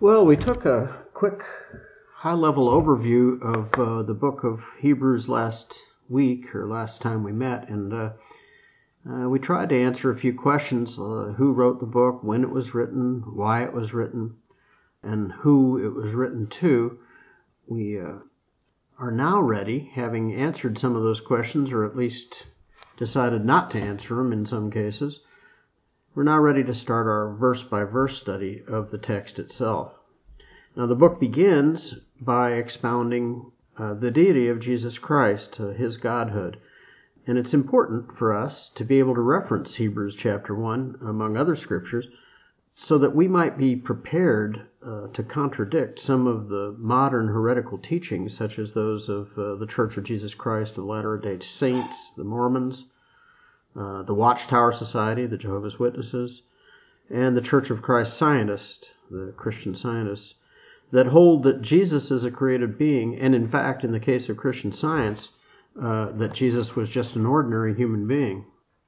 Well, we took a quick high-level overview of the book of Hebrews last week, or last time we met, and we tried to answer a few questions. Who wrote the book, when it was written, why it was written, and who it was written to. We are now ready, having answered some of those questions, or at least decided not to answer them in some cases. We're now ready to start our verse-by-verse study of the text itself. Now, the book begins by expounding the deity of Jesus Christ, his godhood. And it's important for us to be able to reference Hebrews chapter 1, among other scriptures, so that we might be prepared to contradict some of the modern heretical teachings, such as those of the Church of Jesus Christ of Latter-day Saints, the Mormons, the Watchtower Society, the Jehovah's Witnesses, and the Church of Christ Scientists, the Christian Scientists, that hold that Jesus is a created being, and in fact, in the case of Christian Science, that Jesus was just an ordinary human being.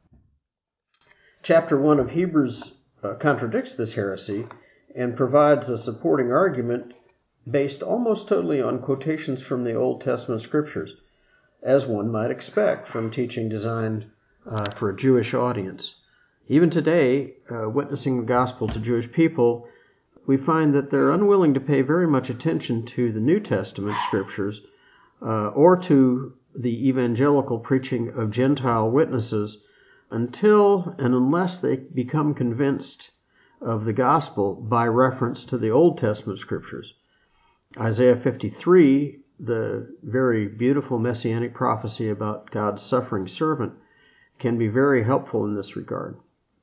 Chapter 1 of Hebrews contradicts this heresy and provides a supporting argument based almost totally on quotations from the Old Testament scriptures, as one might expect from teaching designed for a Jewish audience. Even today, witnessing the gospel to Jewish people, we find that they're unwilling to pay very much attention to the New Testament scriptures or to the evangelical preaching of Gentile witnesses until and unless they become convinced of the gospel by reference to the Old Testament scriptures. Isaiah 53, the very beautiful messianic prophecy about God's suffering servant, can be very helpful in this regard.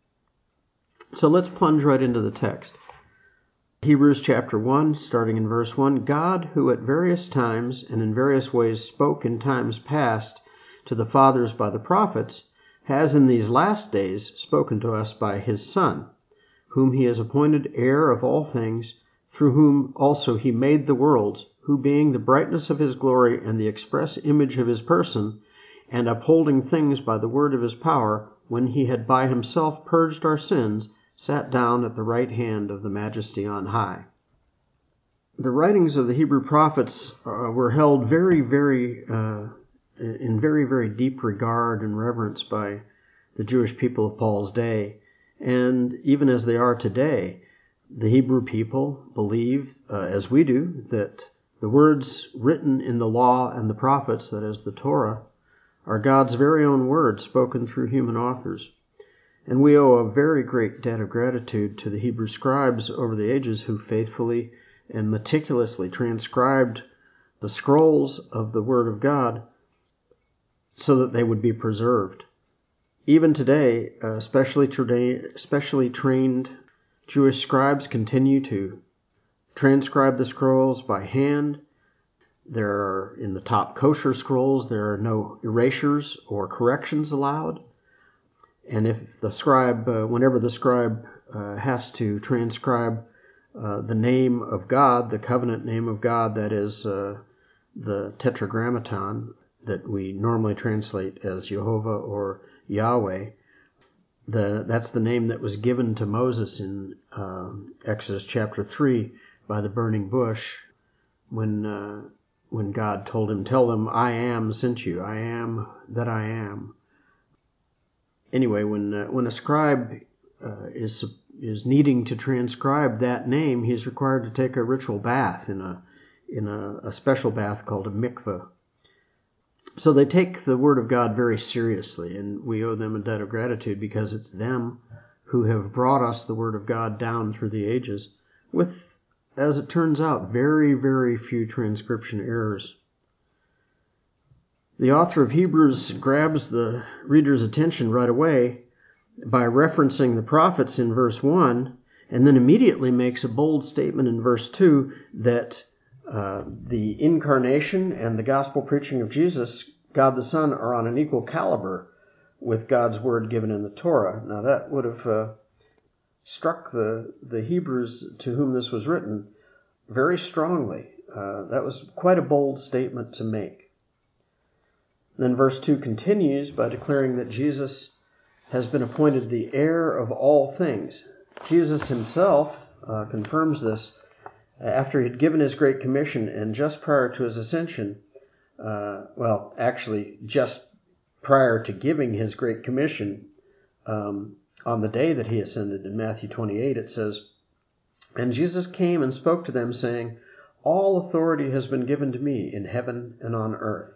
So let's plunge right into the text. Hebrews chapter 1, starting in verse 1, God, who at various times and in various ways spoke in times past to the fathers by the prophets, has in these last days spoken to us by his Son, whom he has appointed heir of all things, through whom also he made the worlds, who being the brightness of his glory and the express image of his person, and upholding things by the word of his power, when he had by himself purged our sins, sat down at the right hand of the Majesty on high. The writings of the Hebrew prophets were held in very, very deep regard and reverence by the Jewish people of Paul's day. And even as they are today, the Hebrew people believe, as we do, that the words written in the law and the prophets, that is the Torah, are God's very own words spoken through human authors. And we owe a very great debt of gratitude to the Hebrew scribes over the ages who faithfully and meticulously transcribed the scrolls of the Word of God so that they would be preserved. Even today, specially trained Jewish scribes continue to transcribe the scrolls by hand. There are, in the top kosher scrolls, there are no erasures or corrections allowed. And if the scribe, whenever the scribe has to transcribe the name of God, the covenant name of God, that is the Tetragrammaton, that we normally translate as Jehovah or Yahweh, that's the name that was given to Moses in Exodus chapter 3 by the burning bush, when God told him, "Tell them, I am sent you. I am that I am." Anyway, when a scribe is needing to transcribe that name, he's required to take a ritual bath in a special bath called a mikveh. So they take the Word of God very seriously, and we owe them a debt of gratitude because it's them who have brought us the Word of God down through the ages with, as it turns out, very, very few transcription errors. The author of Hebrews grabs the reader's attention right away by referencing the prophets in verse 1, and then immediately makes a bold statement in verse 2 that the incarnation and the gospel preaching of Jesus, God the Son, are on an equal caliber with God's word given in the Torah. Now that would have struck the Hebrews to whom this was written very strongly. That was quite a bold statement to make. Then verse 2 continues by declaring that Jesus has been appointed the heir of all things. Jesus himself confirms this after he had given his Great Commission and just prior to his ascension, actually just prior to giving his Great Commission, on the day that he ascended in Matthew 28, it says, "And Jesus came and spoke to them, saying, 'All authority has been given to me in heaven and on earth.'"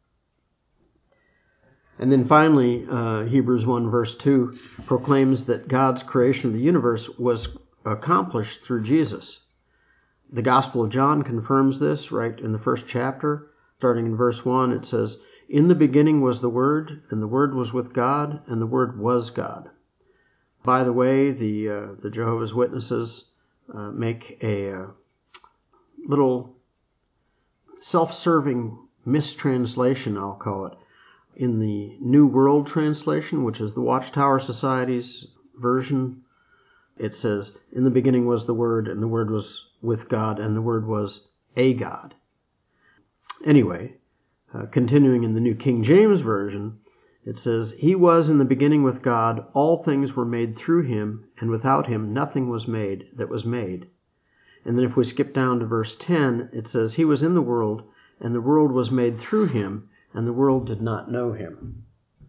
And then finally, Hebrews 1 verse 2 proclaims that God's creation of the universe was accomplished through Jesus. The Gospel of John confirms this right in the first chapter. Starting in verse 1, it says, "In the beginning was the Word, and the Word was with God, and the Word was God." By the way, the Jehovah's Witnesses make a little self-serving mistranslation, I'll call it. In the New World Translation, which is the Watchtower Society's version, it says, "In the beginning was the Word, and the Word was with God, and the Word was a God." Anyway, continuing in the New King James Version, it says, "He was in the beginning with God, all things were made through him, and without him nothing was made that was made." And then if we skip down to verse 10, it says, "He was in the world, and the world was made through him, and the world did not know him."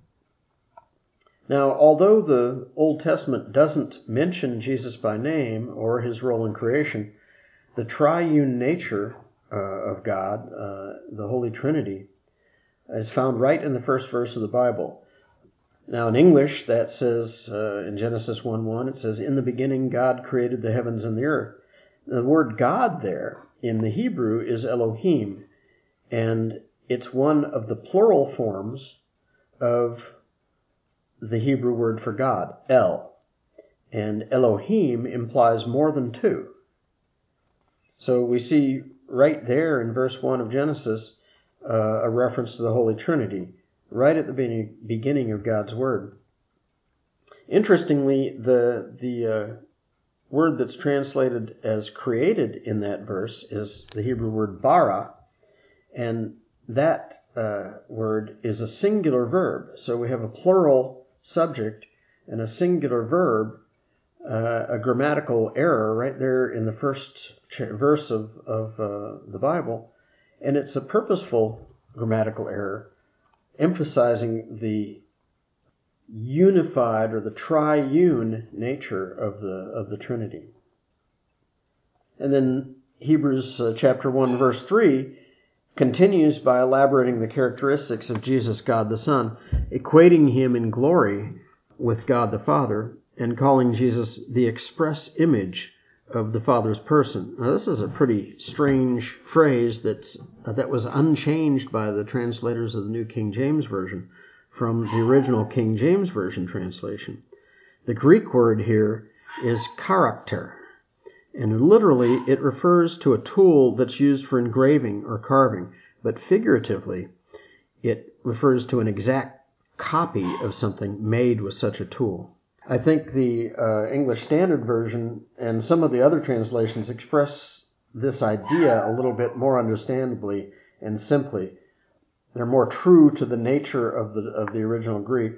Now, although the Old Testament doesn't mention Jesus by name or his role in creation, the triune nature of God, the Holy Trinity, is found right in the first verse of the Bible. Now, in English, that says, in Genesis 1:1, it says, "In the beginning God created the heavens and the earth." The word God there in the Hebrew is Elohim, and it's one of the plural forms of the Hebrew word for God, El. And Elohim implies more than two. So we see right there in verse 1 of Genesis a reference to the Holy Trinity, right at the beginning of God's Word. Interestingly, the word that's translated as created in that verse is the Hebrew word bara, and that word is a singular verb. So we have a plural subject and a singular verb, a grammatical error right there in the first verse of the Bible. And it's a purposeful grammatical error, emphasizing the unified or the triune nature of the Trinity. And then Hebrews chapter 1 verse 3 continues by elaborating the characteristics of Jesus, God the Son, equating him in glory with God the Father, and calling Jesus the express image of the Father's person. Now, this is a pretty strange phrase that was unchanged by the translators of the New King James Version from the original King James Version translation. The Greek word here is character, and literally it refers to a tool that's used for engraving or carving, but figuratively it refers to an exact copy of something made with such a tool. I think the English Standard Version and some of the other translations express this idea a little bit more understandably and simply. They're more true to the nature of the original Greek.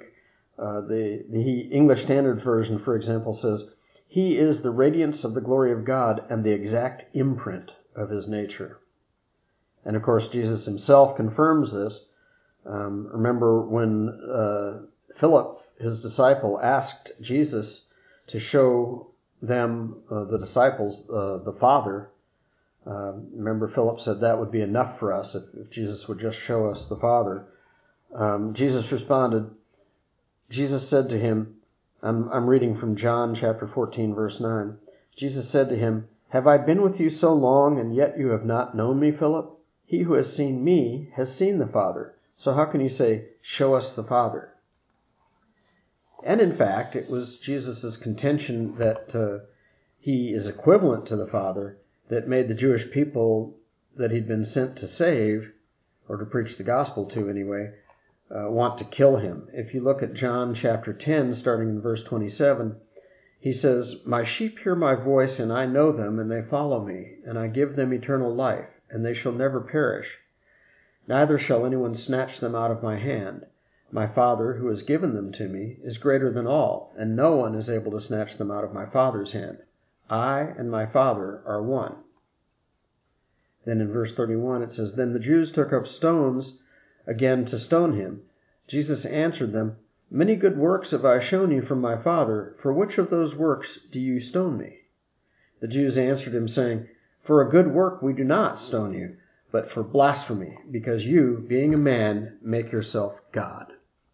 The English Standard Version, for example, says, "He is the radiance of the glory of God and the exact imprint of his nature." And of course, Jesus himself confirms this. Remember when Philip, his disciple, asked Jesus to show them, the disciples, the Father. Remember, Philip said that would be enough for us if Jesus would just show us the Father. Jesus responded, Jesus said to him, I'm reading from John chapter 14, verse 9. Jesus said to him, "Have I been with you so long, and yet you have not known me, Philip? He who has seen me has seen the Father. So how can you say, 'Show us the Father'?" And in fact, it was Jesus' contention that he is equivalent to the Father that made the Jewish people that he'd been sent to save, or to preach the gospel to anyway, want to kill him. If you look at John chapter 10, starting in verse 27, he says, "My sheep hear my voice, and I know them, and they follow me, and I give them eternal life, and they shall never perish. Neither shall anyone snatch them out of my hand. My Father, who has given them to me, is greater than all, and no one is able to snatch them out of my Father's hand. I and my Father are one." Then in verse 31 it says, "Then the Jews took up stones again to stone him. Jesus answered them, 'Many good works have I shown you from my Father. For which of those works do you stone me?' The Jews answered him, saying, 'For a good work we do not stone you, but for blasphemy, because you, being a man, make yourself God.'"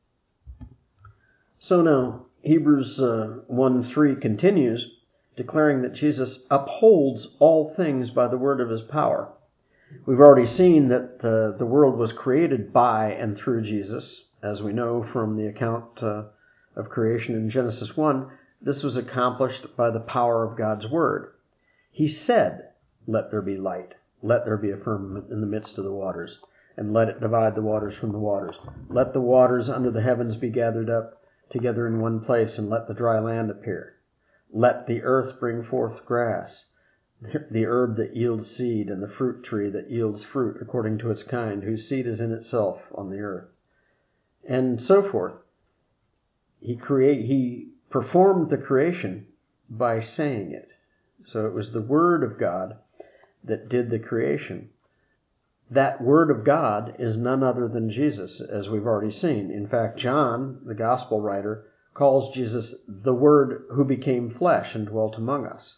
So now, Hebrews 1:3 continues, declaring that Jesus upholds all things by the word of his power. We've already seen that the world was created by and through Jesus. As we know from the account of creation in Genesis 1, this was accomplished by the power of God's word. He said, "Let there be light. Let there be a firmament in the midst of the waters, and let it divide the waters from the waters. Let the waters under the heavens be gathered up together in one place, and let the dry land appear. Let the earth bring forth grass, the herb that yields seed, and the fruit tree that yields fruit according to its kind, whose seed is in itself on the earth." And so forth. He performed the creation by saying it. So it was the word of God that did the creation. That word of God is none other than Jesus, as we've already seen. In fact, John, the gospel writer, calls Jesus the Word who became flesh and dwelt among us.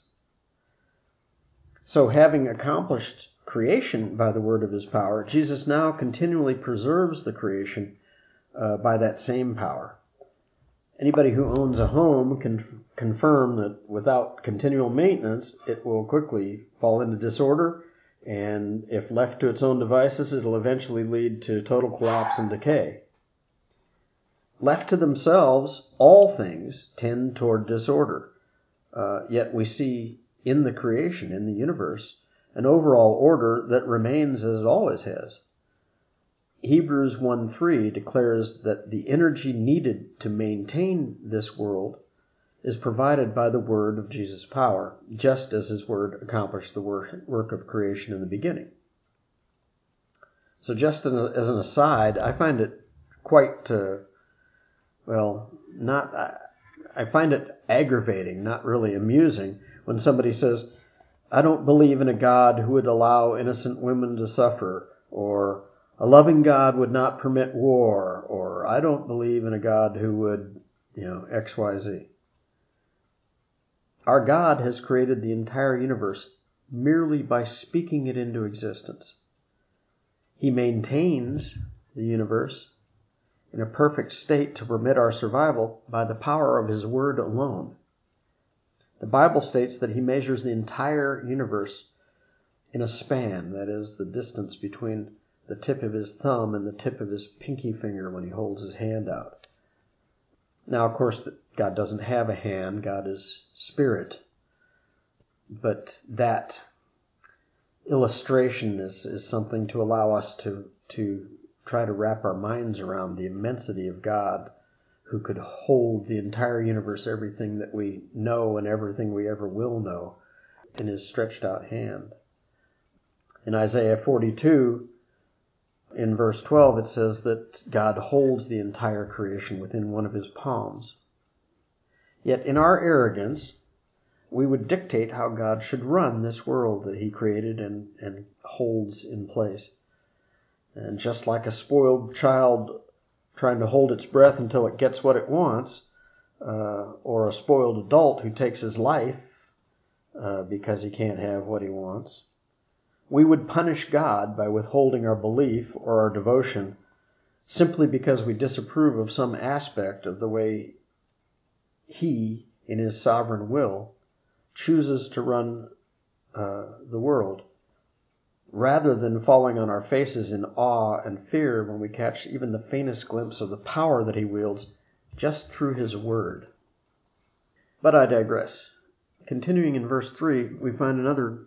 So having accomplished creation by the word of his power, Jesus now continually preserves the creation by that same power. Anybody who owns a home can confirm that without continual maintenance, it will quickly fall into disorder, and if left to its own devices, it'll eventually lead to total collapse and decay. Left to themselves, all things tend toward disorder. Yet we see in the creation, in the universe, an overall order that remains as it always has. Hebrews 1:3 declares that the energy needed to maintain this world is provided by the word of Jesus' power, just as his word accomplished the work of creation in the beginning. So just as an aside, I find it quite, I find it aggravating, not really amusing, when somebody says, "I don't believe in a God who would allow innocent women to suffer," or "A loving God would not permit war," or "I don't believe in a God who would, XYZ. Our God has created the entire universe merely by speaking it into existence. He maintains the universe in a perfect state to permit our survival by the power of his word alone. The Bible states that he measures the entire universe in a span, that is, the distance between the tip of his thumb and the tip of his pinky finger when he holds his hand out. Now, of course, God doesn't have a hand. God is spirit. But that illustration is something to allow us to try to wrap our minds around the immensity of God, who could hold the entire universe, everything that we know and everything we ever will know, in his stretched out hand. In Isaiah 42, in verse 12, it says that God holds the entire creation within one of his palms. Yet in our arrogance, we would dictate how God should run this world that he created and holds in place. And just like a spoiled child trying to hold its breath until it gets what it wants, or a spoiled adult who takes his life because he can't have what he wants, we would punish God by withholding our belief or our devotion simply because we disapprove of some aspect of the way he, in his sovereign will, chooses to run the world, rather than falling on our faces in awe and fear when we catch even the faintest glimpse of the power that he wields just through his word. But I digress. Continuing in verse 3, we find another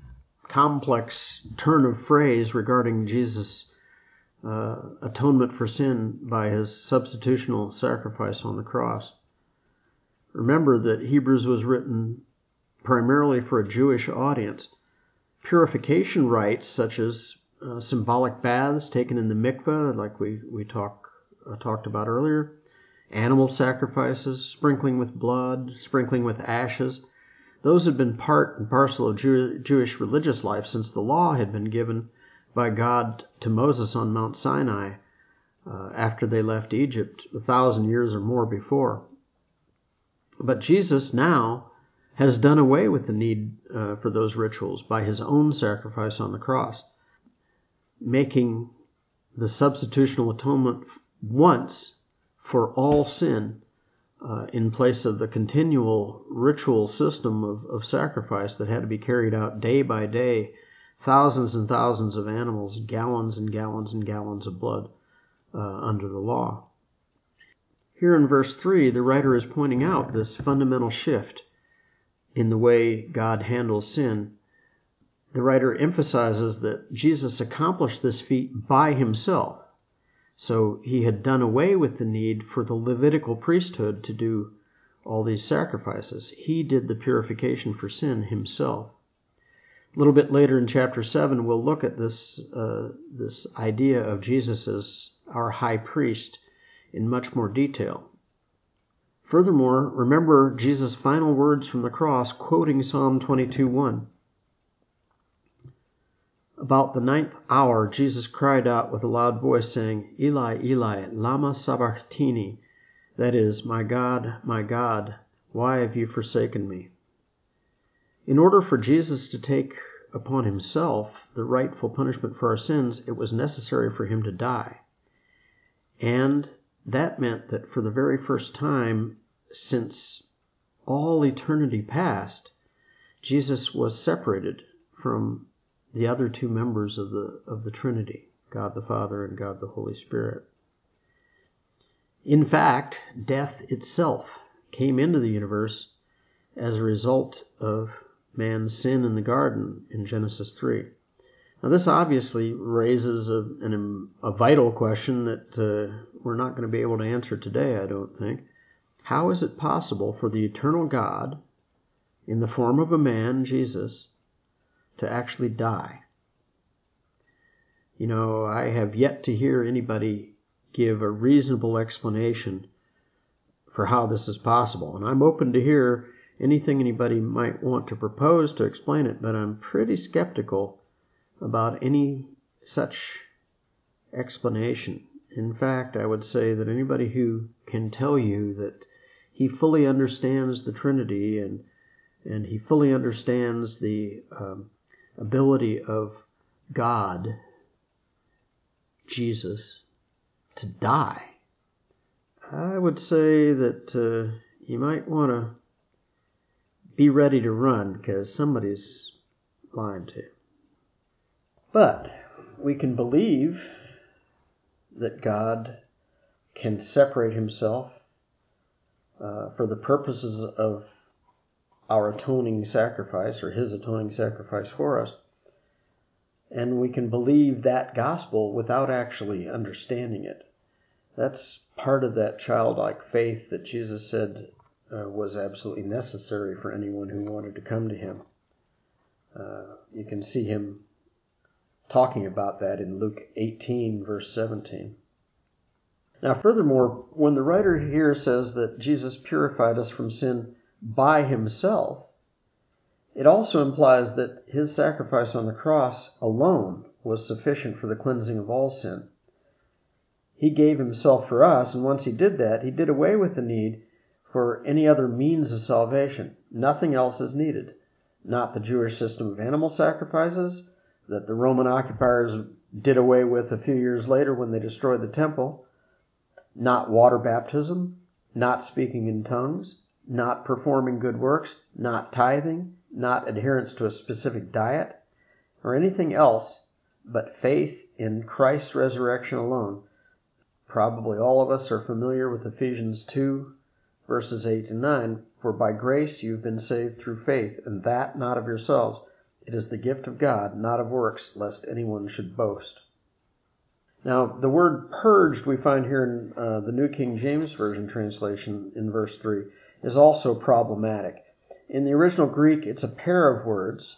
complex turn of phrase regarding Jesus' atonement for sin by his substitutional sacrifice on the cross. Remember that Hebrews was written primarily for a Jewish audience. Purification rites, such as symbolic baths taken in the mikveh, like we talked about earlier, animal sacrifices, sprinkling with blood, sprinkling with ashes, Those had been part and parcel of Jewish religious life since the law had been given by God to Moses on Mount Sinai after they left Egypt 1,000 years or more before. But Jesus now has done away with the need for those rituals by his own sacrifice on the cross, making the substitutional atonement once for all sin in place of the continual ritual system of sacrifice that had to be carried out day by day, thousands and thousands of animals, gallons and gallons and gallons of blood under the law. Here in verse 3, the writer is pointing out this fundamental shift in the way God handles sin. The writer emphasizes that Jesus accomplished this feat by himself. So he had done away with the need for the Levitical priesthood to do all these sacrifices. He did the purification for sin himself. A little bit later in chapter 7, we'll look at this idea of Jesus as our high priest in much more detail. Furthermore, remember Jesus' final words from the cross, quoting Psalm 22:1. About the 9th hour, Jesus cried out with a loud voice, saying, Eli, Eli, lama sabachthani? That is, my God, why have you forsaken me? In order for Jesus to take upon himself the rightful punishment for our sins, it was necessary for him to die. And that meant that for the very first time since all eternity past, Jesus was separated from the other two members of the Trinity, God the Father and God the Holy Spirit. In fact, death itself came into the universe as a result of man's sin in the garden in Genesis 3. Now this obviously raises a vital question that we're not going to be able to answer today, I don't think. How is it possible for the eternal God, in the form of a man, Jesus, to actually die? You know, I have yet to hear anybody give a reasonable explanation for how this is possible. And I'm open to hear anything anybody might want to propose to explain it, but I'm pretty skeptical about any such explanation. In fact, I would say that anybody who can tell you that he fully understands the Trinity and he fully understands the ability of God, Jesus, to die, I would say that you might want to be ready to run because somebody's lying to you. But we can believe that God can separate himself for the purposes of our atoning sacrifice, or his atoning sacrifice for us. And we can believe that gospel without actually understanding it. That's part of that childlike faith that Jesus said was absolutely necessary for anyone who wanted to come to him. You can see him talking about that in Luke 18, verse 17. Now, furthermore, when the writer here says that Jesus purified us from sin by himself, it also implies that his sacrifice on the cross alone was sufficient for the cleansing of all sin. He gave himself for us, and once he did that, he did away with the need for any other means of salvation. Nothing else is needed. Not the Jewish system of animal sacrifices that the Roman occupiers did away with a few years later when they destroyed the temple. Not water baptism, not speaking in tongues, not performing good works, not tithing, not adherence to a specific diet, or anything else but faith in Christ's resurrection alone. Probably all of us are familiar with Ephesians 2, verses 8 and 9. For by grace you've been saved through faith, and that not of yourselves. It is the gift of God, not of works, lest anyone should boast. Now, the word purged we find here in the New King James Version translation in verse 3 is also problematic. In the original Greek, it's a pair of words,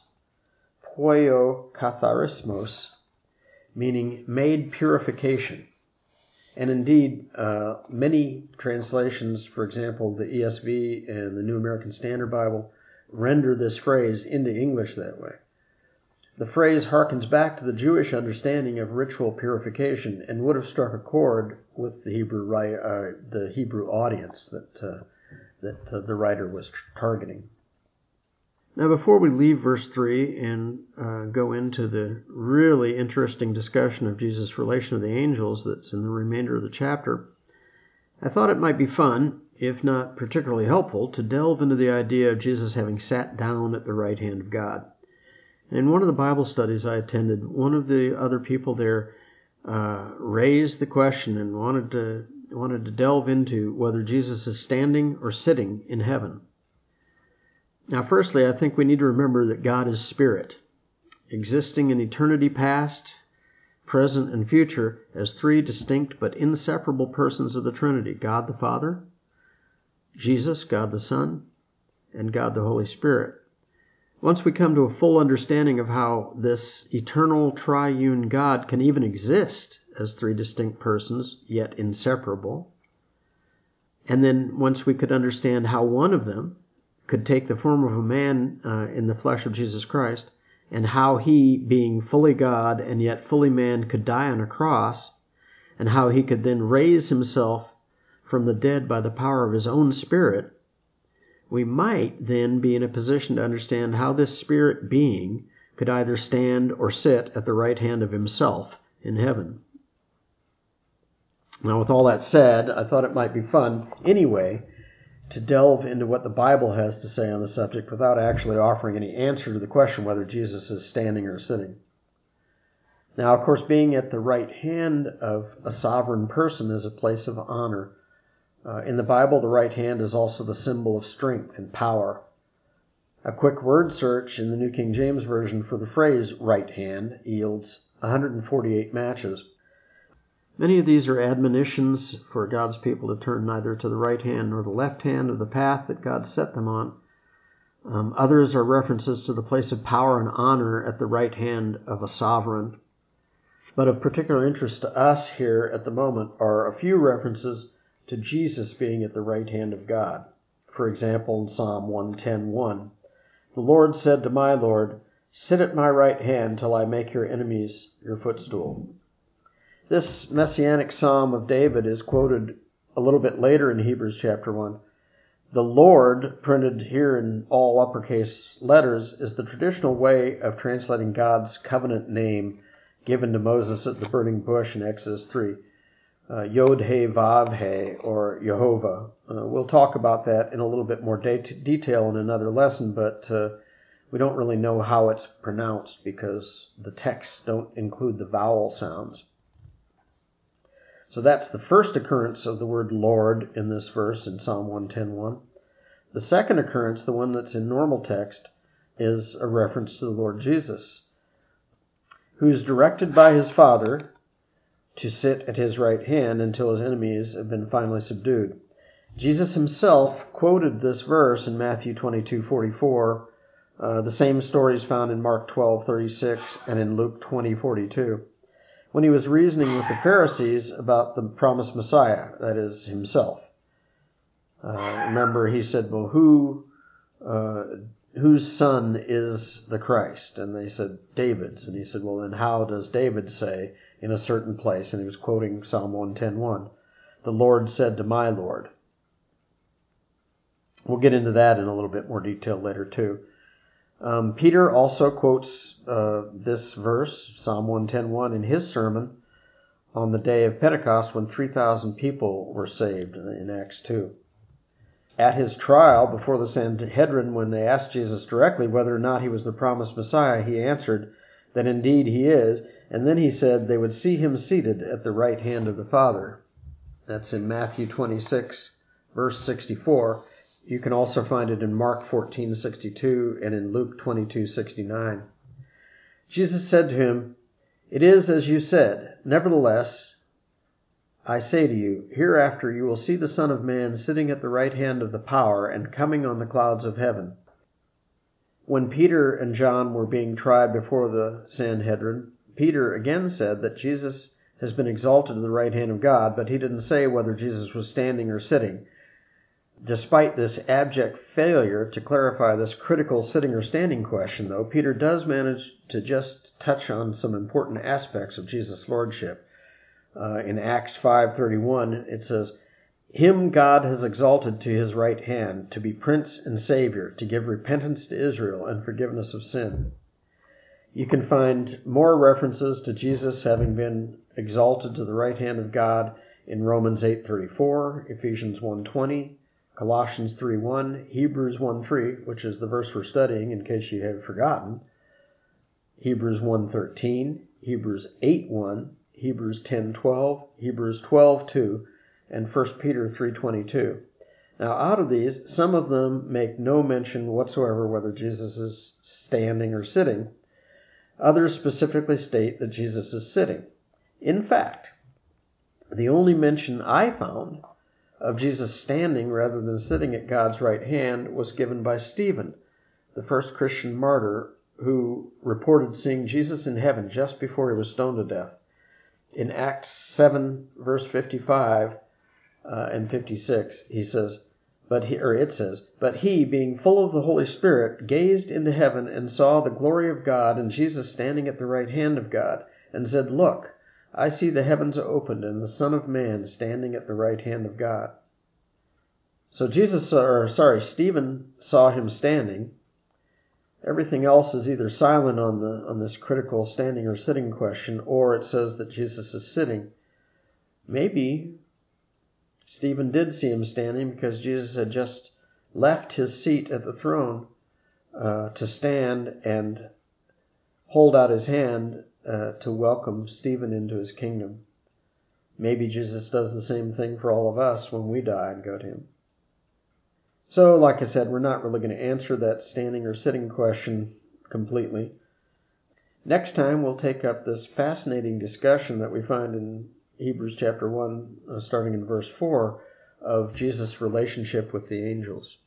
poio katharismos, meaning made purification. And indeed, many translations, for example, the ESV and the New American Standard Bible, render this phrase into English that way. The phrase harkens back to the Jewish understanding of ritual purification and would have struck a chord with the Hebrew audience that the writer was targeting. Now, before we leave verse 3 and go into the really interesting discussion of Jesus' relation to the angels that's in the remainder of the chapter, I thought it might be fun, if not particularly helpful, to delve into the idea of Jesus having sat down at the right hand of God. And in one of the Bible studies I attended, one of the other people there raised the question and wanted to delve into whether Jesus is standing or sitting in heaven. Now, firstly, I think we need to remember that God is spirit, existing in eternity past, present, and future as three distinct but inseparable persons of the Trinity: God the Father, Jesus, God the Son, and God the Holy Spirit. Once we come to a full understanding of how this eternal triune God can even exist as three distinct persons, yet inseparable, and then once we could understand how one of them could take the form of a man in the flesh of Jesus Christ, and how he, being fully God and yet fully man, could die on a cross, and how he could then raise himself from the dead by the power of his own Spirit, we might then be in a position to understand how this Spirit being could either stand or sit at the right hand of himself in heaven. Now, with all that said, I thought it might be fun anyway to delve into what the Bible has to say on the subject without actually offering any answer to the question whether Jesus is standing or sitting. Now, of course, being at the right hand of a sovereign person is a place of honor. In the Bible, the right hand is also the symbol of strength and power. A quick word search in the New King James Version for the phrase right hand yields 148 matches. Many of these are admonitions for God's people to turn neither to the right hand nor the left hand of the path that God set them on. Others are references to the place of power and honor at the right hand of a sovereign. But of particular interest to us here at the moment are a few references to Jesus being at the right hand of God. For example, in Psalm 110:1, "The Lord said to my Lord, 'Sit at my right hand till I make your enemies your footstool.'" This messianic psalm of David is quoted a little bit later in Hebrews chapter 1. The Lord, printed here in all uppercase letters, is the traditional way of translating God's covenant name given to Moses at the burning bush in Exodus 3. Yod-He-Vav-He, or Jehovah. We'll talk about that in a little bit more detail in another lesson, but we don't really know how it's pronounced because the texts don't include the vowel sounds. So that's the first occurrence of the word Lord in this verse in Psalm 110:1. The second occurrence, the one that's in normal text, is a reference to the Lord Jesus, who's directed by his Father to sit at his right hand until his enemies have been finally subdued. Jesus himself quoted this verse in Matthew 22:44. The same story is found in Mark 12:36 and in Luke 20:42. When he was reasoning with the Pharisees about the promised Messiah, that is, himself. Remember, he said, well, whose son is the Christ? And they said, David's. And he said, well, then how does David say in a certain place? And he was quoting Psalm 110:1, "The Lord said to my Lord." We'll get into that in a little bit more detail later, too. Peter also quotes this verse, Psalm 110:1, in his sermon on the day of Pentecost when 3,000 people were saved in Acts 2. At his trial before the Sanhedrin, when they asked Jesus directly whether or not he was the promised Messiah, he answered that indeed he is, and then he said they would see him seated at the right hand of the Father. That's in Matthew 26, verse 64. You can also find it in Mark 14:62 and in Luke 22:69. Jesus said to him, "It is as you said. Nevertheless, I say to you, hereafter you will see the Son of Man sitting at the right hand of the power and coming on the clouds of heaven." When Peter and John were being tried before the Sanhedrin, Peter again said that Jesus has been exalted to the right hand of God, but he didn't say whether Jesus was standing or sitting. Despite this abject failure to clarify this critical sitting or standing question, though, Peter does manage to just touch on some important aspects of Jesus' lordship. In Acts 5:31, it says, "Him God has exalted to his right hand to be Prince and Savior, to give repentance to Israel and forgiveness of sin." You can find more references to Jesus having been exalted to the right hand of God in Romans 8:34, Ephesians 1:20, Colossians 3:1, Hebrews 1:3, which is the verse we're studying in case you have forgotten, Hebrews 1:13, Hebrews 8:1, Hebrews 10:12, Hebrews 12:2, and 1 Peter 3:22. Now, out of these, some of them make no mention whatsoever whether Jesus is standing or sitting. Others specifically state that Jesus is sitting. In fact, the only mention I found of Jesus standing rather than sitting at God's right hand was given by Stephen, the first Christian martyr who reported seeing Jesus in heaven just before he was stoned to death. In Acts 7, verse 55 and 56, it says, "But he, being full of the Holy Spirit, gazed into heaven and saw the glory of God and Jesus standing at the right hand of God, and said, Look, I see the heavens opened and the Son of Man standing at the right hand of God." So Stephen saw him standing. Everything else is either silent on this critical standing or sitting question, or it says that Jesus is sitting. Maybe Stephen did see him standing because Jesus had just left his seat at the throne to stand and hold out his hand to welcome Stephen into his kingdom. Maybe Jesus does the same thing for all of us when we die and go to him. So, like I said, we're not really going to answer that standing or sitting question completely. Next time, we'll take up this fascinating discussion that we find in Hebrews chapter 1, starting in verse 4, of Jesus' relationship with the angels.